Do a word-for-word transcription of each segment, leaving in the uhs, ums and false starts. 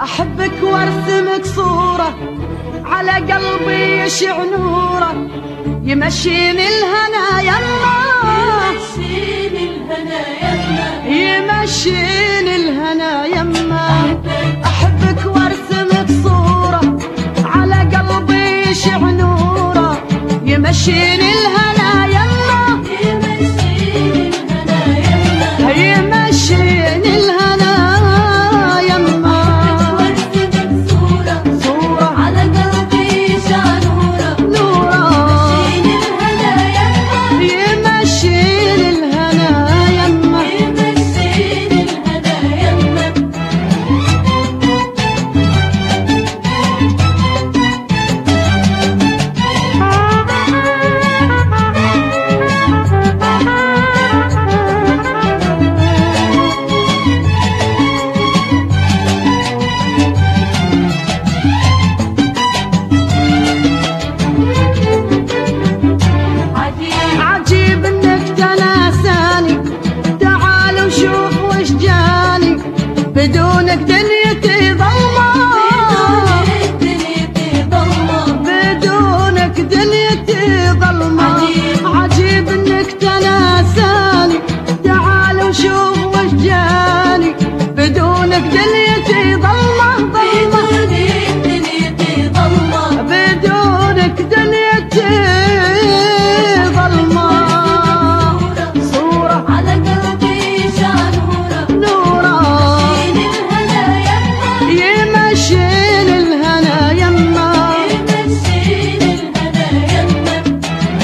أحبك وارسمك صورة على قلبي يشع نوره، يمشيني الهنا يما يمشيني الهنا يما يمشيني الهنا يما. أحبك وارسمك صورة على قلبي يشع نوره، يمشيني الهنا يما يمشيني الهنا يما يمشيني الهنا يما. وارسمك صورة صورة على قلبي يشع نوره، نوره يمشيني الهنا يما يمشيني الهنا يما. يمشيني الهنا يما. عجيب عجيب انك تناساني، تعال وشوف وش جاني، بدونك دنيتي ظلمة، دنيتي ضلمة، بدونك دنيتي ظلمة. عجيب. عجيب انك تناساني، تعال وشوف وش جاني، بدونك دنيتي ظلمة ظلمة، بدونك دنيتي ضلمة. بدونك دنيتي ظلمة. صورة على قلبي يشع نوره، نورة يمشيني الهنا يما يمشيني الهنا يما. يمشيني الهنا يما.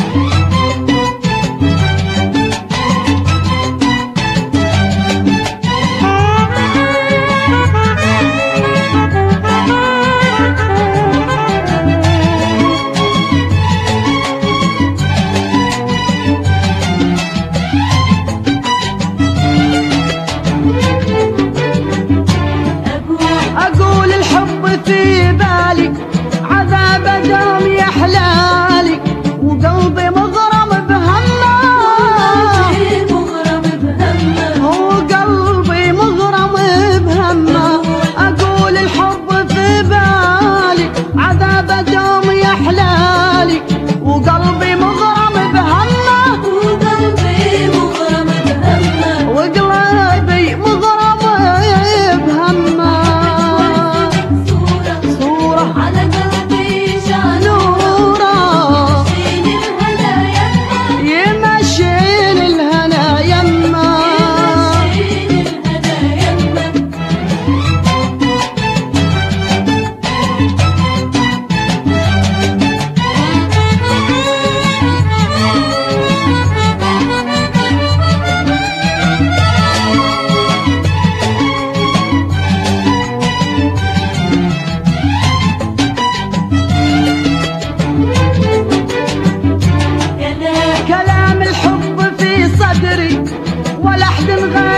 أقول أقول الحب في بالي عذاب دوم يا حلالي، وقلبي مغرم بهمه، قلبي مغرم بهمه، وقلبي مغرم بهمه. أقول الحب في بالي عذاب دوم يا حلالي، وقلبي مغرم بهمه، وقلبي مغرم بهمه. وقلبي مغرم بهمه. صورة صورة على قلبي يشع نورة يمشيني الهنا يما يمشيني الهنا يما. يمشيني الهنا يما. كلام كلام الحب في صدري، ولا أحد